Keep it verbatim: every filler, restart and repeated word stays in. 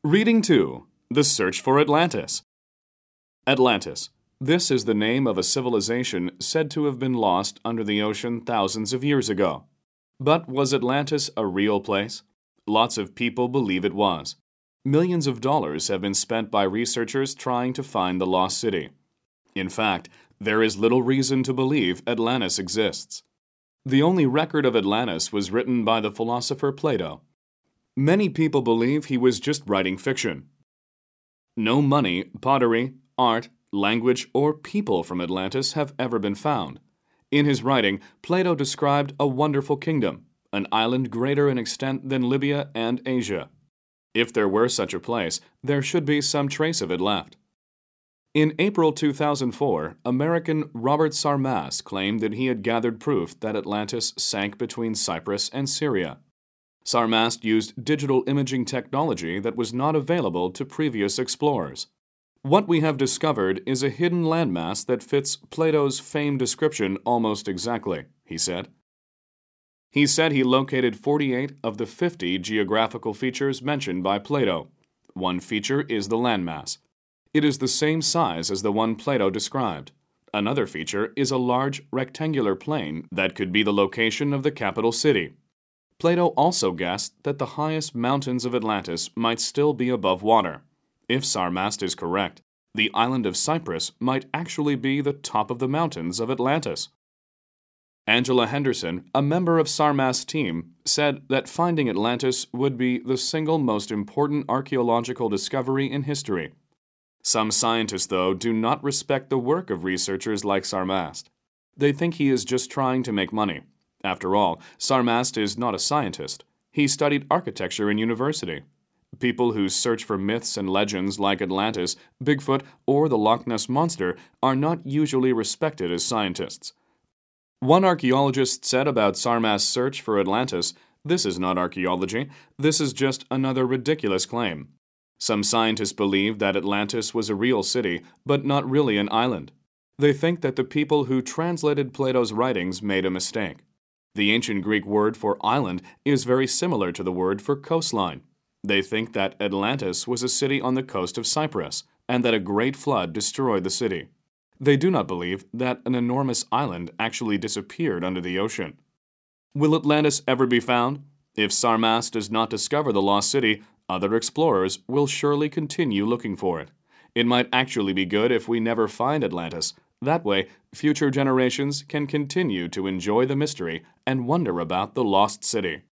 Reading two. The Search for Atlantis. Atlantis. This is the name of a civilization said to have been lost under the ocean thousands of years ago. But was Atlantis a real place? Lots of people believe it was. Millions of dollars have been spent by researchers trying to find the lost city. In fact, there is little reason to believe Atlantis exists. The only record of Atlantis was written by the philosopher Plato. Many people believe he was just writing fiction. No money, pottery, art, language, or people from Atlantis have ever been found. In his writing, Plato described a wonderful kingdom, an island greater in extent than Libya and Asia. If there were such a place, there should be some trace of it left. In April two thousand four, American Robert Sarmas claimed that he had gathered proof that Atlantis sank between Cyprus and Syria. Sarmas used digital imaging technology that was not available to previous explorers. What we have discovered is a hidden landmass that fits Plato's famed description almost exactly, he said. He said he located forty-eight of the fifty geographical features mentioned by Plato. One feature is the landmass. It is the same size as the one Plato described. Another feature is a large rectangular plain that could be the location of the capital city. Plato also guessed that the highest mountains of Atlantis might still be above water. If Sarmas is correct, the island of Cyprus might actually be the top of the mountains of Atlantis. Angela Henderson, a member of Sarmas' team, said that finding Atlantis would be the single most important archaeological discovery in history. Some scientists, though, do not respect the work of researchers like Sarmas. They think he is just trying to make money. After all, Sarmas is not a scientist. He studied architecture in university. People who search for myths and legends like Atlantis, Bigfoot, or the Loch Ness Monster are not usually respected as scientists. One archaeologist said about Sarmas' search for Atlantis, "This is not archaeology. This is just another ridiculous claim." Some scientists believe that Atlantis was a real city, but not really an island. They think that the people who translated Plato's writings made a mistake. The ancient Greek word for island is very similar to the word for coastline. They think that Atlantis was a city on the coast of Cyprus, and that a great flood destroyed the city. They do not believe that an enormous island actually disappeared under the ocean. Will Atlantis ever be found? If Sarmas does not discover the lost city, other explorers will surely continue looking for it. It might actually be good if we never find Atlantis. That way, future generations can continue to enjoy the mystery and wonder about the lost city.